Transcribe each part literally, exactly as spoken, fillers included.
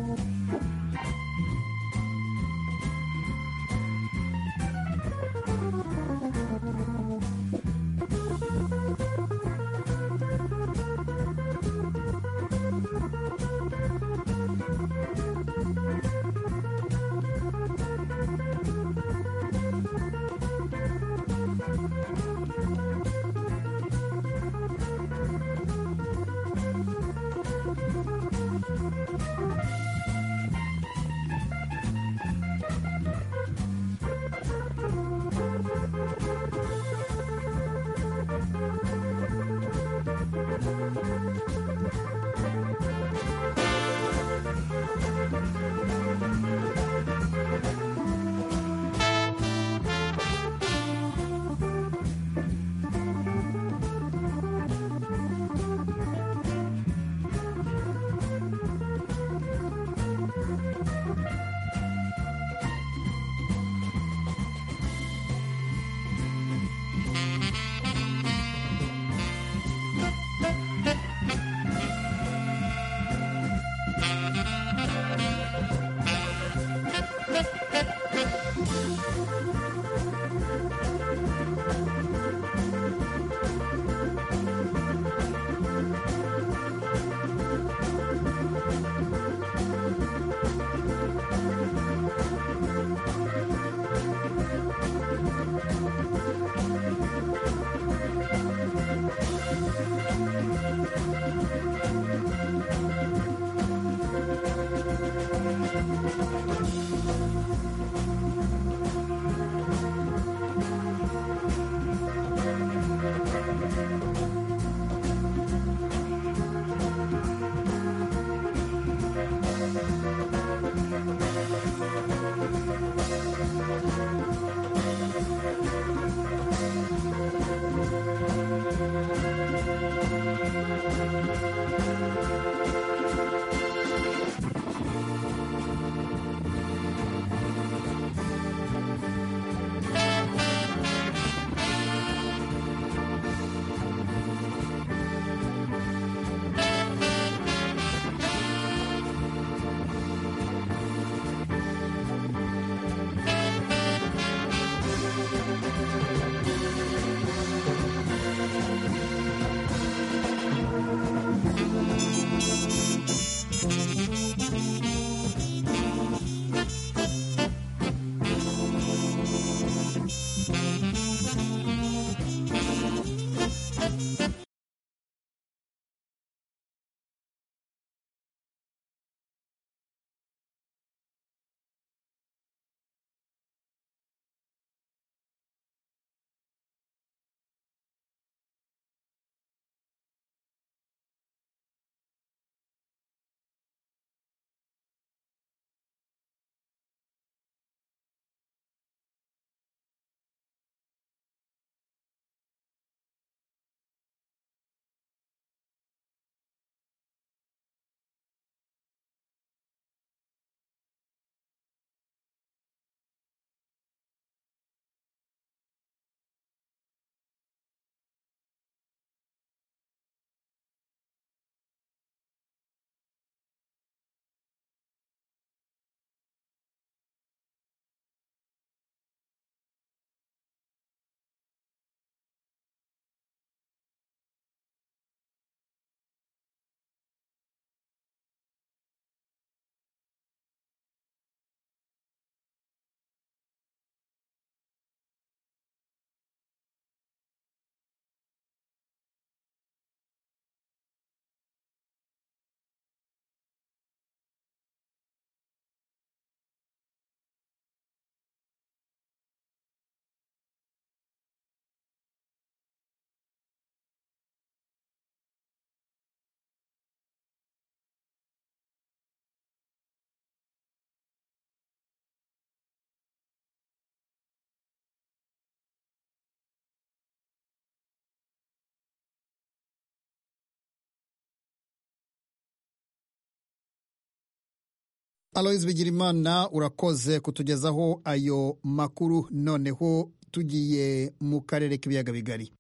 Aloys Bigirimana urakoze kutugezaho ayo makuru. Noneho tugiye mu karere k'ibiyaga bigari.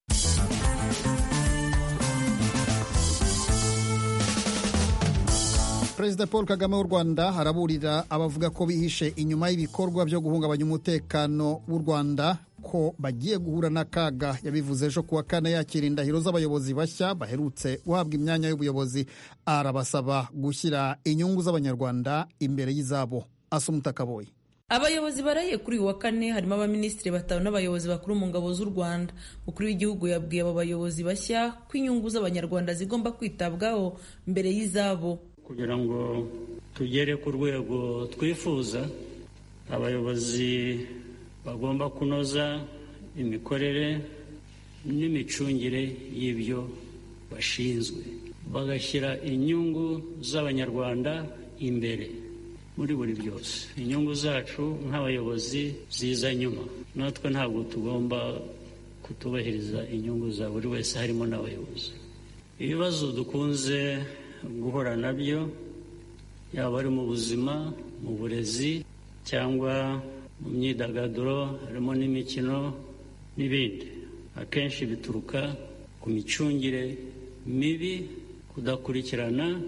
Perezida Paul Kagame w'u Rwanda araburira abavuga ko bihishe inyuma y'ibikorwa byo guhungabanya umutekano w'u Rwanda ko bagiye guhura n'akaga. Yabivuze ejo kuwa kane yakira indahiro z'abayobozi bashya baherutse guhabwa imyanya y'ubuyobozi. Arabasaba gushyira inyungu z'abanyarwanda imbere y'izabo. Asumuta Kaboyi. Abayobozi baraye kuri uyu wa kane harimo abaminisitiri batanu n'abayobozi bakuru mu ngabo z'u Rwanda. Umukuru w'igihugu yabwiye abo bayobozi bashya ko inyungu z'abanyarwanda zigomba kwitabwaho mbere y'izabo. Kugira ngo tugere ku rwego twifuza, abayobozi bagomba kunoza imikorere n'imicungire y'ibyo bashinzwe, bagashyira inyungu z'abanyarwanda imbere muri buri byose. Inyungu zacu nk'abayobozi ziza nyuma. Natwe ntabwo tugomba kutubahiriza inyungu za buri wese, harimo n'abayobozi. Ibibazo dukunze guhura nabyo, yaba ari mu buzima, mu burezi cyangwa mu myidagaduro, harimo n'imikino n'ibindi, akenshi bituruka ku micungire mibi, kudakurikirana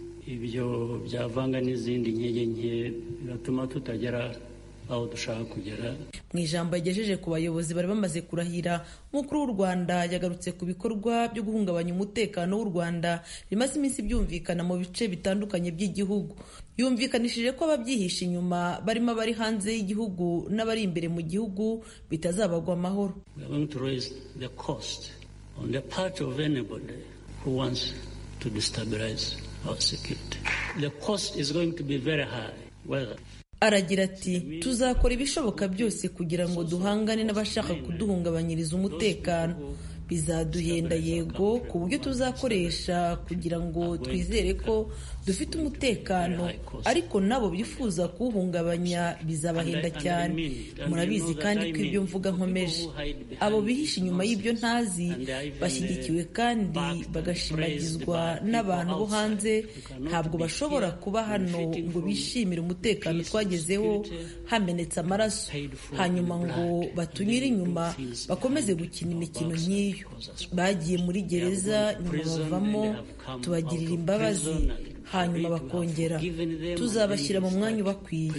ibyo byavanga n'izindi nkege nke, bigatuma tutagera aho dushaka kugera. Mu ijambo yagejeje ku bayobozi bari bamaze kurahira, umukuru w'u Rwanda yagarutse ku bikorwa byo guhungabanya umutekano w'u Rwanda bimaze iminsi byumvikana mu bice bitandukanye by'igihugu. Yumvikanishije ko ababyihisha inyuma barimo abari hanze y'igihugu n'abari imbere mu gihugu bitazabagwa amahoro. We are going to raise the cost on the part of anybody who wants to destabilize our security. The cost is going to be very high. Whether Aragira ati tuzakora ibishoboka byose kugira ngo duhangane n'abashaka kuduhungabanyiriza umutekano. Bizaduhenda yego, ku buryo tuzakoresha kugira ngo twizere ko dufite umutekano, ariko nabo bifuza kuwuhungabanya bizabahenda cyane. Murabizi kandi ko ibyo mvuga nkomeje, abo bihisha inyuma y'ibyo ntazi bashyigikiwe kandi bagashimagizwa n'abantu bo hanze, ntabwo bashobora kuba hano ngo bishimire umutekano twagezeho hamenetse amaraso, hanyuma ngo batunyure inyuma bakomeze gukina imikino nk'iyo. Bagiye muri gereza nyuma bavamo, tubagirira imbabazi, hanyuma bakongera. Tuzabashyira mu mwanya ubakwiye.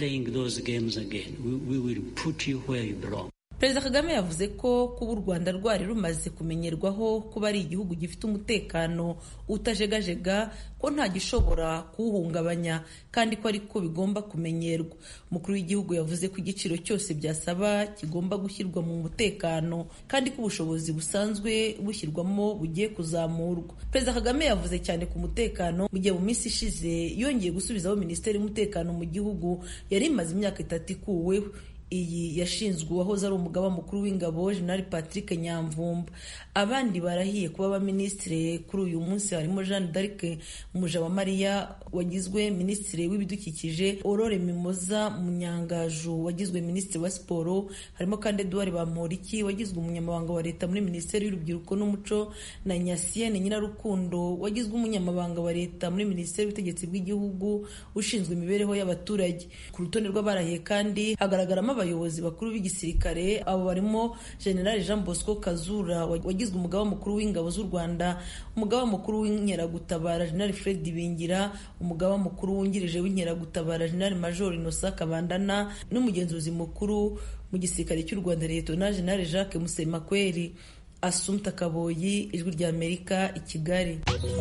Perezida Kagame yavuze ko kuba u Rwanda rwari rumaze kumenyerwaho kuba ari igihugu gifite umutekano utajegajega, ko nta gishobora kuwuhungabanya kandi ko ariko bigomba kumenyerwa. Umukuru w'igihugu yavuze ko igiciro cyose byasaba kigomba gushyirwa mu mutekano kandi ko ubushobozi busanzwe bushyirwamo bugiye kuzamurwa. Perezida Kagame yavuze cyane ku mutekano mu gihe mu minsi ishize yongeye gusubizaho Minisiteri y'Umutekano mu gihugu yari imaze imyaka itatu ikuweho. Iyi yashinzwe uwahoze ari umugaba mukuru w'ingabo Jenerali Patrick Nyamvumba. Abandi barahiye kuba abaminisitiri kuri uyu munsi harimo Jeanne d'Arc Mujawamariya wagizwe minisitiri w'ibidukikije, Aurore Mimoza Munyangaju wagizwe minisitiri wa siporo, harimo kandi Edouard Bamporiki wagizwe umunyamabanga wa leta muri Minisiteri y'Urubyiruko n'Umuco, na Nyasiene Nyirarukundo wagizwe umunyamabanga wa leta muri Minisiteri y'Ubutegetsi bw'Igihugu ushinzwe imibereho y'abaturage. Ku rutonde rw'abarahiye kandi hagaragaramo abayobozi bakuru b'igisirikare, abo barimo General Jean Bosco Kazura wagizwe umugaba mukuru w'ingabo z'u Rwanda, umugaba mukuru w'inkeragutabara General Fred Bingira, umugaba mukuru wungirije w'inkeragutabara General Major Innocent Kabandana, n'umugenzuzi mukuru mu gisirikare cy'u Rwanda Lieutenant General Jacques Musemakweli. Assumpta Kaboyi, Ijwi rya Amerika, i Kigali.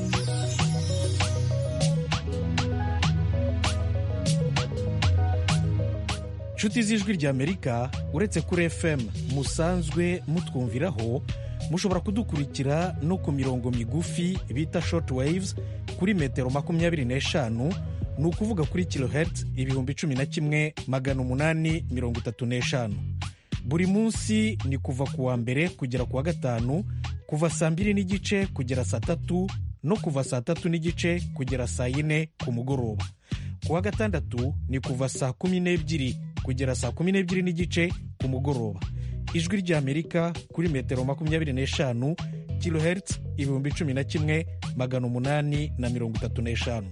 Inshuti z'Ijwi rya Amerika, uretse kuri F M musanzwe mutwumviraho, mushobora kudukurikira no ku mirongo migufi bita short waves kuri metero makumyabiri n'eshanu, ni ukuvuga kuri kilohertz ibihumbi cumi na kimwe magana umunani mirongo itatu n'eshanu. Buri munsi ni kuva ku wa mbere kugera ku wa gatanu, kuva saa mbiri n'igice kugera saa tatu, no kuva saa tatu n'igice kugera saa yine ku mugoroba. Ku wa gatandatu ni kuva saa kumi n'ebyiri kugera saa kumi n'ebyiri n'igice ku mugoroba. Ijwi rya Amerika kuri metero makumyabiri n'eshanu, kilohertz ibihumbi cumi na kimwe magana umunani na mirongo itatu n'eshanu.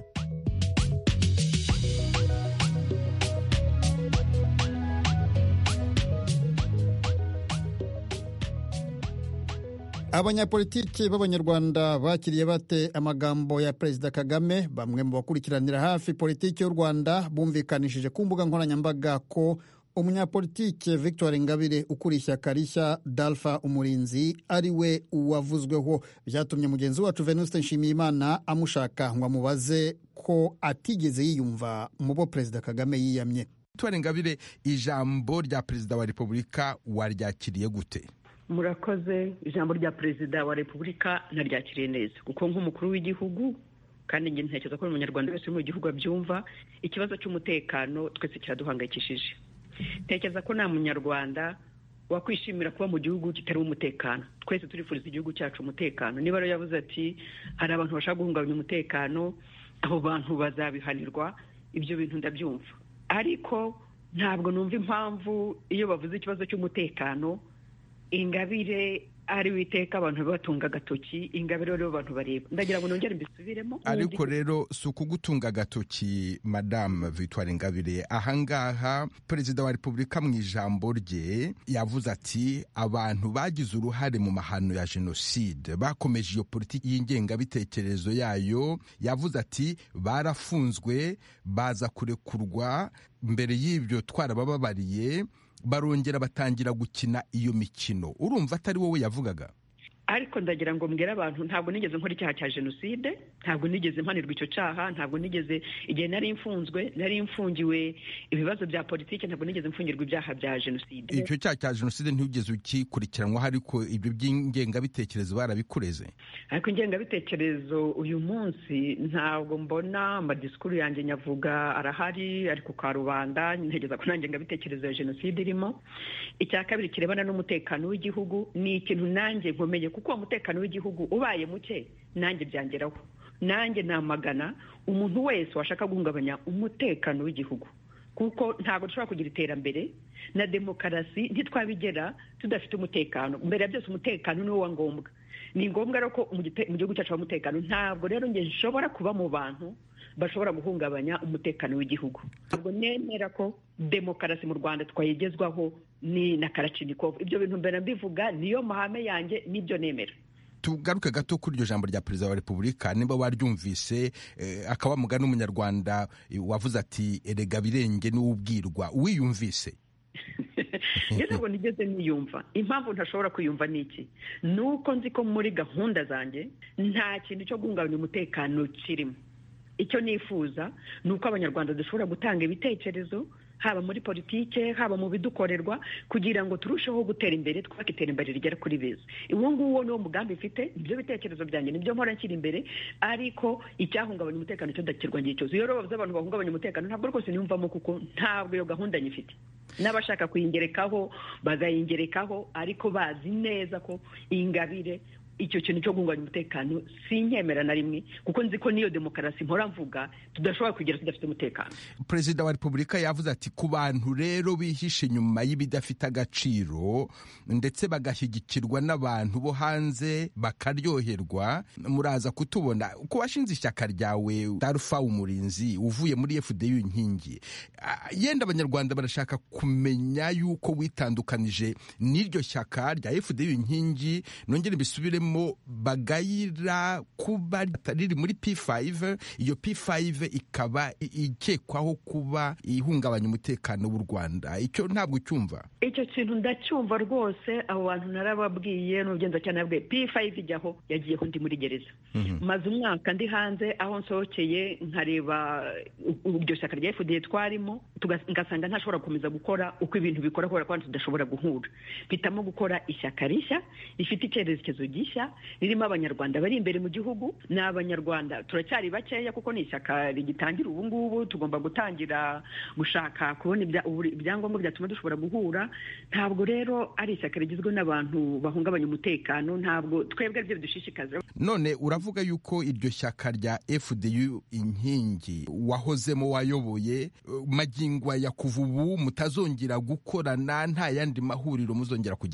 abanyapolitiki b'abanyarwanda bakiriye bate amagambo ya Perezida Kagame? Bamwe mu bakurikiranira hafi politiki y'u Rwanda bumvikanishije ku mbuga nkoranyambaga ko umunyapolitike Victoire Ingabire ukuriye ishyaka rishya Dalpha Umurinzi ari we uwavuzweho. Byatumye mugenzi wacu Venuste Nshimiyimana amushaka ngo amubaze ko atigeze yiyumva mu bo Perezida Kagame yiyamye. Victoire Ingabire, ijambo rya Perezida wa Repubulika waryakiriye gute? Murakoze. Ijambo rya Perezida wa Repubulika naryakiriye neza kuko nk'umukuru w'igihugu, kandi njye ntekereza ko umunyarwanda wese mu gihugu abyumva, ikibazo cy'umutekano twese kiraduhangayikishije. Ntekereza ko nta munyarwanda wakwishimira kuba mu gihugu kitari umutekano. Twese turifuriza igihugu cyacu umutekano. Niba rero yavuze ati hari abantu bashaka guhungabanya umutekano, abo bantu bazabihanirwa, ibyo bintu ndabyumva. Ariko ntabwo numva impamvu iyo bavuze ikibazo cy'umutekano Ingabire ari witeka abantu batunga agatoki, Ingabire rero abantu bareba. Ndagira ngo nongere mbisubiremo. Ariko rero si ukugutunga agatoki Madame Victoire Ingabire. Ahangaha Perezida wa Repubulika mu ijambo rye yavuze ati abantu bagize uruhare mu mahano ya jenoside bakomeje iyo politiki y'ingengabitekerezo yayo. Yavuze ati barafunzwe baza kurekurwa, mbere y'ibyo twarabababariye, barongera batangira gukina iyo mikino. Urumva atari wowe yavugaga? Ariko ndagira ngo mbwira abantu, ntabwo nigeze nkora icyaha cya jenoside, ntabwo nigeze mpanirwa icyo cyaha, ntabwo nigeze, igihe nari mfunzwe nari mfungiwe ibibazo bya politiki, ntabwo nigeze mfungirwa ibyaha bya jenoside. Icyo cyaha cya jenoside ntugeze ukikurikiranwa, ariko ibyo by'ingengabitekerezo barabikureze? Ariko ingengabitekerezo uyu munsi ntabwo mbona amadisikuru yanjye nyavuga arahari, ariko ka rubanda ntegeza ko nta ngengabitekerezo ya jenoside irimo. Icya kabiri kirebana n'umutekano w'igihugu ni ikintu nanjye nkomeye, kuko umutekano w'igihugu ubaye muke nanjye byangeraho. Nanjye namagana umuntu wese washaka guhungabanya umutekano w'igihugu, kuko ntabwo dushobora kugira iterambere na demokarasi ntitwabigera tudafite umutekano. Mbere ya byose umutekano ni wo wa ngombwa. Ni ngombwa rero ko mu gihugu cyacu umutekano. Ntabwo rero njye nshobora kuba mu bantu bashobora guhungabanya umutekano w'igihugu. Ntabwo nemera ko demokarasi mu Rwanda twayigezwaho ni na Kalashnikov. Ibyo bintu mbere mbivuga niyo mahame yanjye, nibyo nemera. Tugaruke gato kuri iryo jambo rya Perezida wa Repubulika, niba waryumvise eh, akaba mugana umunyarwanda wavuze ati erega birenge n'ubwirwa, wiyumvise? Ntabwo nigeze niyumva. Impamvu ntashobora kwiyumva ni iki? Nuko nzi ko muri gahunda zanjye nta kintu cyo guhungabanya umutekano kirimo. Icyo nifuza ni uko abanyarwanda dushobora gutanga ibitekerezo, haba muri politike, haba mu bidukorerwa, kugira ngo turusheho gutera imbere, twubake iterambere rigera kuri beza. Uwo nguwo niwo mugambi mfite, ibyo bitekerezo byanjye nibyo mpora nshyira imbere, ariko icyahungabanya umutekano cyo ndakirwa ngiye cyose. Iyo rero bavuze abantu bahungabanya umutekano, ntabwo rwose niyumvamo, kuko ntabwo iyo gahunda nyifite. N'abashaka kuyingerekaho bazayingerekaho, ariko bazi neza ko Ingabire icyo kintu cyo guhungabanya umutekano sinkemera na rimwe, kuko nzi ko niyo demokarasi mpora mvuga tudashobora kugera tudafite umutekano. Perezida wa Repubulika yavuze ati ku bantu rero bihishe nyuma y'ibidafite agaciro ndetse bagashyigikirwa n'abantu bo hanze bakaryoherwa, muraza kutubona uko washinze ishyaka ryawe Dalpha Umurinzi uvuye muri F D U inkingi. Yenda abanyarwanda barashaka kumenya yuko witandukanije n'iryo shyaka rya F D U inkingi. Nongere bisubiremo, bagayira kuba riri muri P five, iyo P five ikaba ikekwaho kuba ihungabanya umutekano w'u Rwanda. Icyo ntabwo cyumva? Icyo kintu ndacyumva rwose. Abo bantu narababwiye n'ugenza cyane nabwe P five ijyaho yagiyeho ndi muri gereza. Mm-hmm. Maze umwaka ndi hanze, aho nsohokeye nkareba iryo shyaka rya F D U twarimo, ngasanga ntashobora gukomeza gukora uko ibintu bikora, kubera ko tudashobora guhura. Mpitamo gukora ishyaka rishya rifite icyerekezo gishya, ririmo abanyarwanda bari imbere mu gihugu. Ni abanyarwanda turacyari bakeya, kuko ni ishyaka rigitangira ubu ngubu. Tugomba gutangira gushaka kubona ibyangombwa byatuma dushobora guhura. Ntabwo rero ari ishyaka rigizwe n'abantu bahungabanya umutekano, ntabwo twebwe ibyo bidushishikaza. None uravuga yuko iryo shyaka rya F D U inkingi wahozemo, wayoboye, magingwa ya kuva ubu mutazongera gukorana, nta yandi mahuriro muzongera kugirana?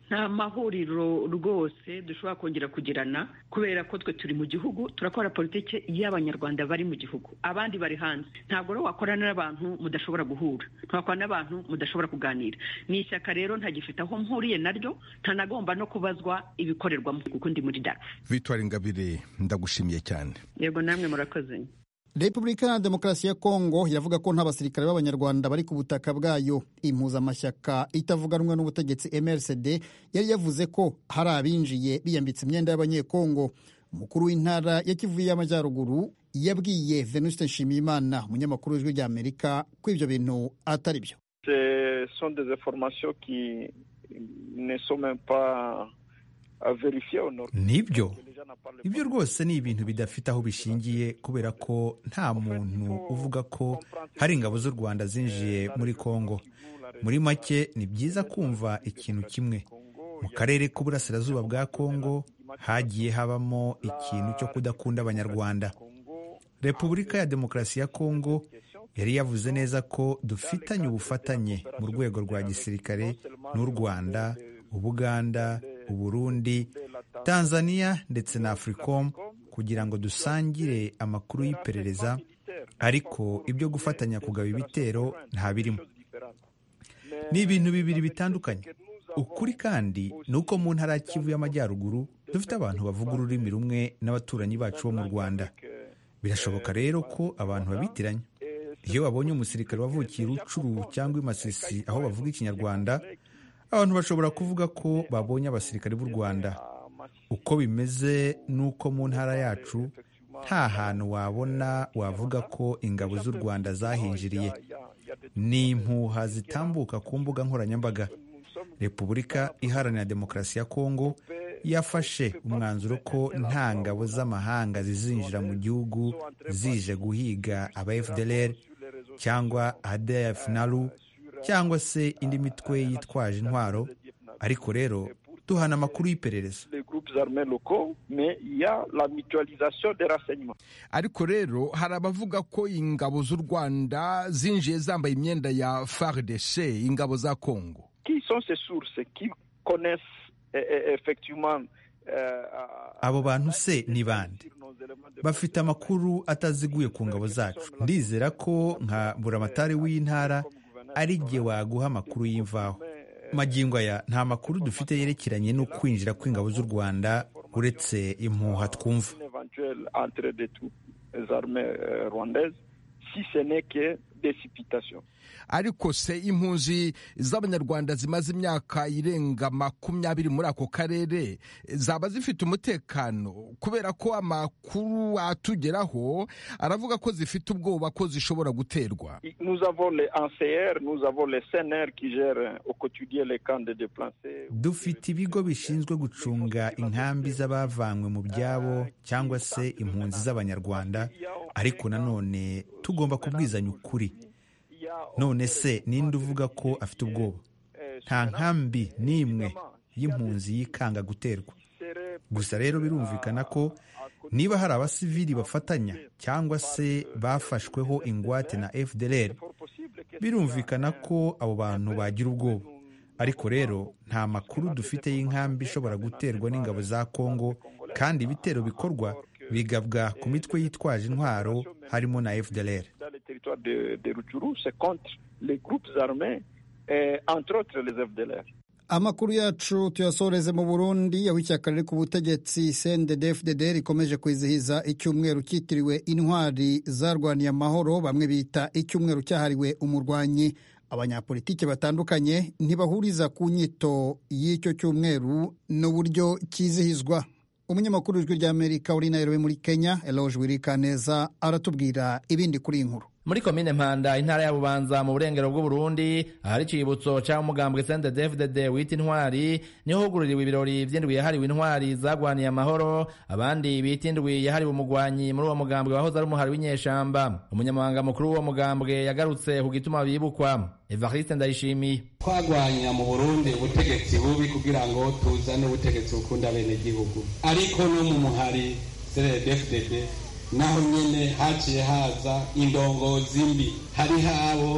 nta mahuriro rwose dushobora kongera kugirana kubera ko twe turi mu gihugu turakora politiki y'abanyarwanda bari mu gihugu abandi bari hanze ntabwo rero wakorana n'abantu mudashobora guhura ntawakorana n'abantu mudashobora kuganira ni ishyaka rero ntagifite aho mpuriye naryo ntanagomba no kubazwa ibikorerwamo kuko ndi muri Darfur. Victoire Ingabire ndagushimiye cyane. Yego namwe murakoze. Repubulika ya Demokarasi ya Kongo yavuga ko nta basirikare b'abanyarwanda bari ku butaka bwayo. Impuzamashyaka itavuga rumwe n'ubutegetsi M R C D yari yavuze ko hari abinjiye biyambitse imyenda y'abanyekongo. Umukuru w'intara ya Kivu y'Amajyaruguru yabwiye Venuste Nshimiyimana umunyamakuru w'Ijwi ry'Amerika ko ibyo bintu atari byo. Ce sont des informations qui ne sont même pas vérifiées au nord. Nibyo ibyo rwose ni ibintu bidafite aho bishingiye kubera ko nta muntu uvuga ko hari ingabo z'u Rwanda zinjiye muri Kongo. Muri make ni byiza kumva ikintu kimwe. Mu karere k'uburasirazuba bwa Kongo hagiye habamo ikintu cyo kudakunda abanyarwanda. Repubulika ya Demokarasi ya Kongo yari yavuze neza ko dufitanye ubufatanye mu rwego rwa gisirikare n'u Rwanda, Ubuganda, Uburundi, Tanzania ndetse na Africom kugira ngo dusangire amakuru y'iperereza, ariko ibyo gufatanya kugaba ibitero nta birimo. Ni ibintu bibiri bitandukanye. Ukuri kandi ni uko mu ntara ya Kivu y'Amajyaruguru dufite abantu bavuga ururimi rumwe n'abaturanyi bacu bo mu Rwanda. Birashoboka rero ko abantu babitiranya. Iyo babonye umusirikare wavukiye Rucuru cyangwa i Masisi aho bavuga Ikinyarwanda, abantu bashobora kuvuga ko babonye abasirikare b'u Rwanda. Uko bimeze nuko mu ntara yacu nta hantu wabona wavuga ko ingabo z'u Rwanda zahinjiriye. Ni impuha zitambuka ku mbuga nkoranyambaga. Repubulika Iharanira Demokarasi ya Kongo yafashe umwanzuro ko nta ngabo z'amahanga zizinjira mu gihugu zije guhiga aba F D L R cyangwa A D F Nalu cyangwa se indi mitwe yitwaje intwaro, ariko rero tuhana amakuru y'iperereza. Ariko rero hari abavuga ko ingabo z'u Rwanda zinjiye zambaye imyenda ya F A R D C, ingabo za Kongo. Abo bantu se ni bande? Bafite amakuru ataziguye ku ngabo zacu. Ndizera ko nka buramatari w'intara ari jye waguha amakuru y'imvaho. Magingo aya nta makuru dufite yerekeranye no kwinjira kw'ingabo z'u Rwanda uretse impuha twumva. Ariko se impunzi z'abanyarwanda zimaze imyaka irenga makumyabiri muri ako karere zaba zifite umutekano? Kubera ko amakuru atugeraho aravuga ko zifite ubwoba ko zishobora guterwa. Dufite ibigo bishinzwe gucunga inkambi z'abavanywe mu byabo cyangwa se impunzi z'abanyarwanda, ariko nanone tugomba kubwizanya ukuri. None se ninde uvuga ko afite ubwoba? Nta nkambi n'imwe y'impunzi yikanga guterwa. Gusa rero birumvikana ko niba hari abasivili bafatanya cyangwa se bafashweho ingwate na F D L R, birumvikana ko abo bantu bagira ubwoba. Ariko rero nta makuru dufite y'inkambi ishobora guterwa n'ingabo za Kongo, kandi ibitero bikorwa bigabwa ku mitwe yitwaje intwaro harimo na F D L R. Amakuru yacu tuyasoreze mu Burundi, aho ishyaka riri ku butegetsi C N D D F D D rikomeje kwizihiza icyumweru cyitiriwe intwari zarwaniye amahoro, bamwe bita icyumweru cyahariwe umurwanyi. Abanyapolitiki batandukanye ntibahuriza ku nyito y'icyo cyumweru n'uburyo kizihizwa. Umunyamakuru w'Ijwi ry'Amerika uri Nairobi muri Kenya, Eloge Wirikaneza, aratubwira ibindi kuri inkuru. Muri komine Mpanda intara ya Bubanza mu burengero bw'u Burundi, ahari icibutso cya umugambwe C N D D F D D wita intwari, niho hugururiwe ibirori vy'indwi yahariwe intwari zagwaniye amahoro, abandi bita indwi yahariwe umugwanyi muri uwo mugambwe wahoze ari umuhari w'inyeshamba. Umunyamabanga mukuru w'uwo mugambwe yagarutse ku gituma bibukwa. Evariste Ndayishimiye: twagwanya mu Burundi ubutegetsi bubi kugira ngo tuzane ubutegetsi bukunda bene gihugu, ariko no mu muhari C N D D F D D naho nyene haciye haza indongozi mbi. Hari habo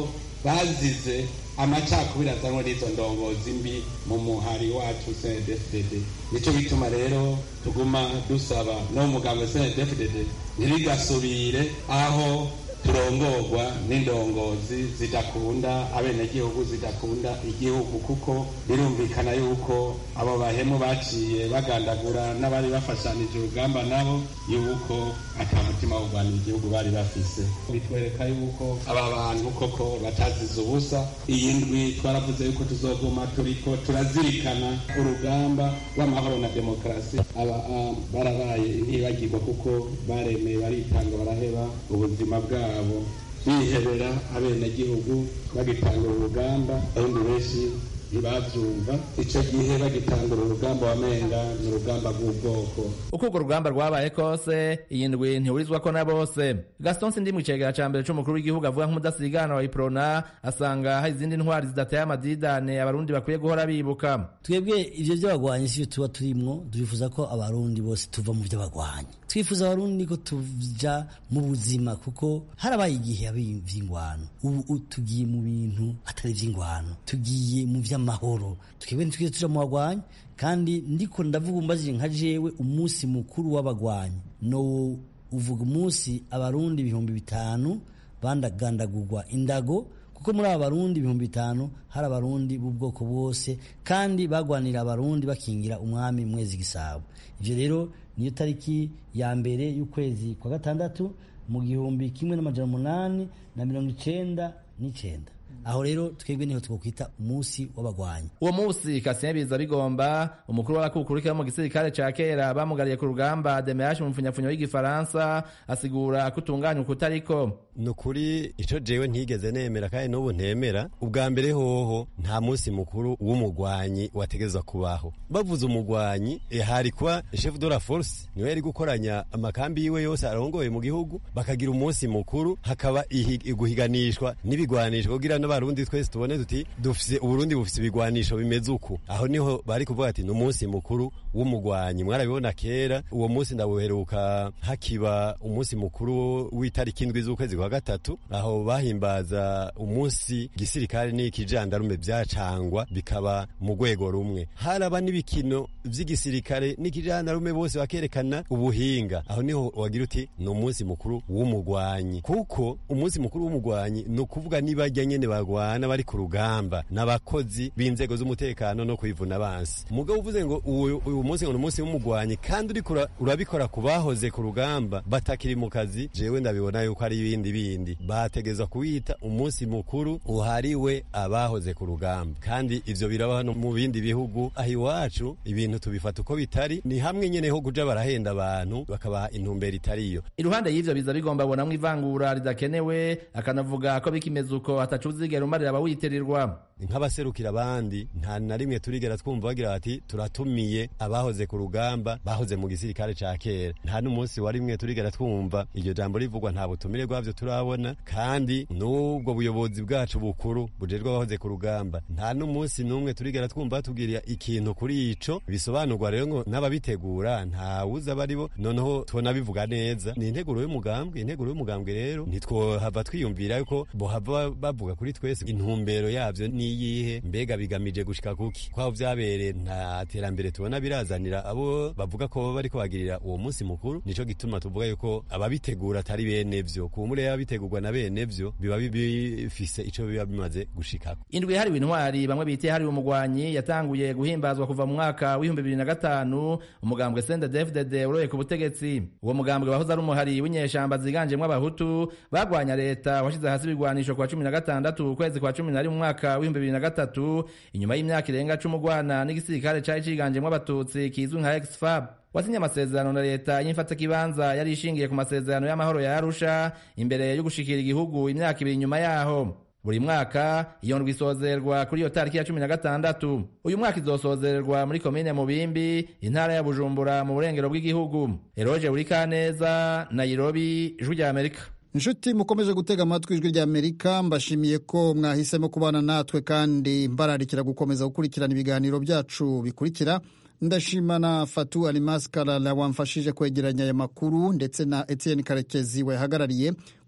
bazize amacakubiri azanwa n'izo ndongozi mbi mu muhari wacu C N D D F D D. Nico bituma rero tuguma dusaba no mugambwe C N D D F D D ntirigasubire aho turongorwa n'indongozi zidakunda abenegihugu, zidakunda igihugu, kuko birumvikana yuko abo bahemu baciye bagandagura n'abari bafashanije urugamba nabo yuko ata mutima wo kurwanira igihugu bari bafise. Bitwereka yuko aba bantu koko batazize ubusa. Iyi ndwi twaravuze yuko tuzoguma turiko turazirikana urugamba rw'amahoro na demokarasi. Aba barabaye ntibagirwa kuko baremeye, baritanga, baraheba ubuzima bwabo abo bihebera abenegihugu bagitangura urugamba. Abundi benshi ntibavyumva ico gihe bagitangura urugamba wamenga ni urugamba rw'ubwoko. Uko urwo rugamba rwabaye kose iyi ndwi ntihurizwako na bose. Gaston Sindimwe icegera ca mbere c'umukuru w'igihugu avuga nk'umudasigana wa Iprona asanga hari izindi ntwari zidateye amadidane abarundi bakwiye guhora bibuka. Twebwe ivyo vy'abagwanyi sivyo tuba turimwo, turifuza ko abarundi bose tuva mu vy'abagwanyi. Twifuza abarundi ko tuja mu buzima, kuko harabaye igihe vy'ingwano, ubu tugiye mu bintu atari vy'ingwano, tugiye mu vy'amahoro. Twebwe ntitwize tuja mu bagwanyi, kandi ndiko ndavuga umbajije nka jewe umunsi mukuru w'abagwanyi no uvuga umunsi abarundi ibihumbi bitanu bandagandagurwa indago, kuko muri aba barundi ibihumbi bitanu hari abarundi b'ubwoko bwose, kandi bagwanira abarundi bakingira umwami Mwezi Gisabo. Ivyo rero niyo tariki ya mbere y'ukwezi kwa gatandatu mu gihumbi kimwe n'amajana umunani na mirongo icenda n'icenda. Aho rero twebwe niho twokwita umunsi w'abagwanyi. Uwo munsi Kasien Biza Bigomba, umukuru w'abakukurikira mu gisirikare ca kera bamugariye ku rugamba Demeash mu mfunyafunyo y'igifaransa, asigura kutunganya ukutariko. Nukuri ico jewe ntigeze nemera kandi n'ubu ntemera. Ubwa mbere hoho nta munsi mukuru w'umugwanyi wategezwa kubaho. Bavuze umugwanyi e hari kwa chef de la force niwe yari gukoranya amakambi yiwe yose arongoye mu gihugu, bakagira umunsi mukuru, hakaba iguhiganishwa n'ibigwanisho kugira n'abarundi twese tubone tuti dufise Uburundi bufise ibigwanisho bimeze uko. Aho niho bari kuvuga ati n'umunsi mukuru w'umugwanyi. Mwarabibona kera uwo munsi ndabuheruka hakiba umunsi mukuru w'itariki indwi z'ukwezi kwa gatatu, aho bahimbaza umunsi gisirikare n'ikijandarume byacangwa bikaba mu rwego rumwe. Haraba n'ibikino vy'igisirikare n'ikijandarume bose bakerekana ubuhinga. Aho niho wagira uti n'umunsi mukuru w'umugwanyi, kuko umunsi mukuru w'umugwanyi no kuvuga nibajya nyene bagwana bari ku rugamba n'abakozi b'inzego z'umutekano no kwivuna abansi. Mugabo uvuze ngo uyu munsi ngo n'umunsi w'umugwanyi kandi urikora urabikora kubahoze ku rugamba batakiri mu kazi, jewe ndabibona yuko ari ibindi bindi bategeza kuwita umunsi mukuru uhariwe abahoze ku rugamba. Kandi ivyo birabaho no mu bindi bihugu. Aho iwacu ibintu tubifata uko bitari, ni hamwe nyene ho kuja barahenda abantu bakabaha intumbero itariyo. Iruhande y'ivyo Biza Bigomba bonamwe ivangura ridakenewe, akanavuga ko bikimeze uko atacuzigera umarira abawitirirwa. Nk'abaserukira abandi nta na rimwe turigera twumva bagira bati turatumiye abahoze ku rugamba bahoze mu gisirikare ca kera. Nta n'umunsi wa rimwe turigera twumva iryo jambo rivugwa, nta butumire bwavyo turabona. Kandi n'ubwo buyobozi bwacu bukuru bujejwe abahoze ku rugamba nta n'umunsi n'umwe turigera twumva tugirira ikintu kuri ico. Bisobanurwa rero ngo n'ababitegura nta wuza baribo, noneho tubona bivuga neza. Ni integuro y'umugambwe, integuro y'umugambwe rero ntitwohava twiyumvira yuko bohava bavuga kuri twese intumbero yavyo niyihe, mbega bigamije gushika kuki. Kwaho vyabereye nta terambere tubona birazanira abo bavuga ko bari kubagirira uwo munsi mukuru. Nico gituma tuvuga yuko ababitegura atari bene vyo, kumure yabitegurwa na bene vyo biba bifise ico biba bimaze gushikako. Indwi hari intwari bamwe bitiye hari umugwanyi yatanguye guhimbazwa kuva mu mwaka w'ibihumbi bibiri na gatanu, umugambwe C N D D F D D uroye ku butegetsi. Uwo mugambwe wahoze ari umuhari w'inyeshamba ziganjemwo abahutu bagwanya leta, washize hasi ibigwanisho kwa cumi na gatandatu ukwezi kwa cumi na rimwe umwaka w'ibihumbi bibiri na gatatu, inyuma y'imyaka irenga cumi ugwana n'igisirikare cari ciganjemwo abatutsi kizwi nka Ex-F A B. Wasinye amasezerano na leta y'imfatakibanza yari ishingiye ku masezerano y'amahoro ya Arusha imbere yo gushikira igihugu imyaka ibiri nyuma yaho. Buri mwaka iyo ndwi isozerwa kuri iyo tariki ya cumi na gatandatu. Uyu mwaka izosozererwa muri komine Mubimbi, intara ya Bujumbura mu burengero bw'igihugu. Eroje Burikaneza, Nairobi, Ijwi rya Amerika. Inshuti mukomeje gutega amatwi Ijwi rya Amerika, mbashimiye ko mwahisemo kubana natwe kandi mbararikira gukomeza gukurikirana ibiganiro byacu bikurikira. Ndashima na Fatu Alimas Kalala wamfashije kwegeranya aya makuru, ndetse na Etienne Karekezi wahagarariye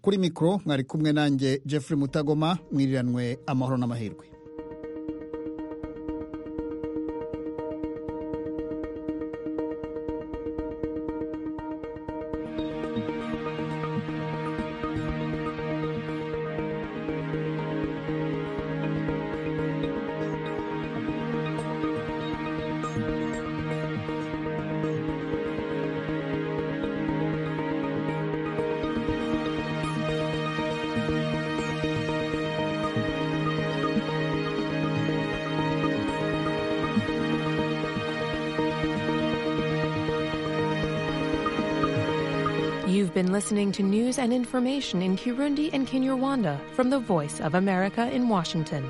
kuri mikoro mwari kumwe nanjye Jeffrey Mutagoma, mwiriranwe amahoro n'amahirwe. You've been listening to news and information in Kirundi and Kinyarwanda from the Voice of America in Washington.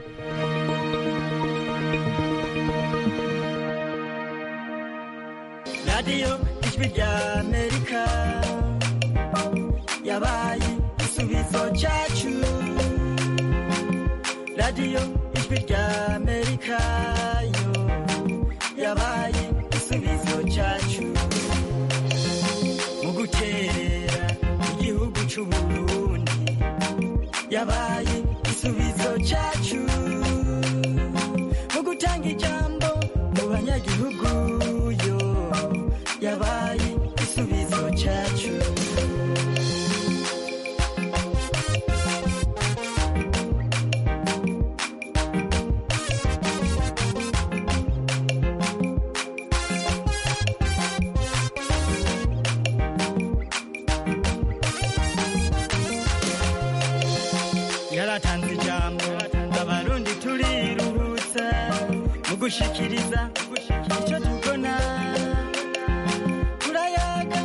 Radio Ijwi rya Amerika yabaye igisubizo cyacu. Radio Ijwi rya Amerika yo yabaye igisubizo cyacu. Mu guterera igihugu cy'u Burundi yabaye igisubizo cyacu. Mu gutanga ijambo mu banyagihugu yo yabaye igisubizo cyacu. Yaratanze ijambo abarundi turiruhutsa mu gushikiriza icyo tubona. Turayaga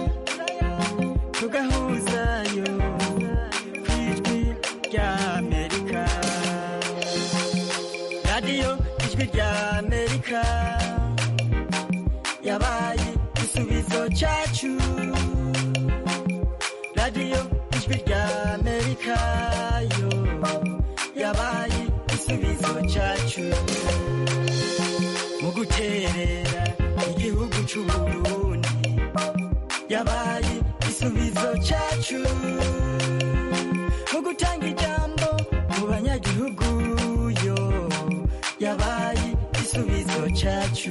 tugahuzayo ku Ijwi rya Amerika. Radio Ijwi rya Amerika yabaye igisubizo cyacu. Radio Ijwi rya Amerika yo yabaye igisubizo cyacu. Mu guterera igihugu cy'u Burundi yabaye igisubizo cyacu. Mu gutanga ijambo mu banyagihugu yo yabaye igisubizo cyacu.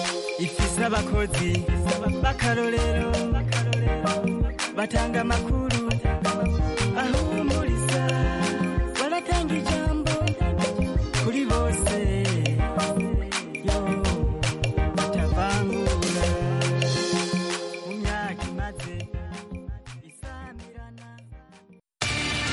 Ifise abakozi b'akarorero batanga amakuru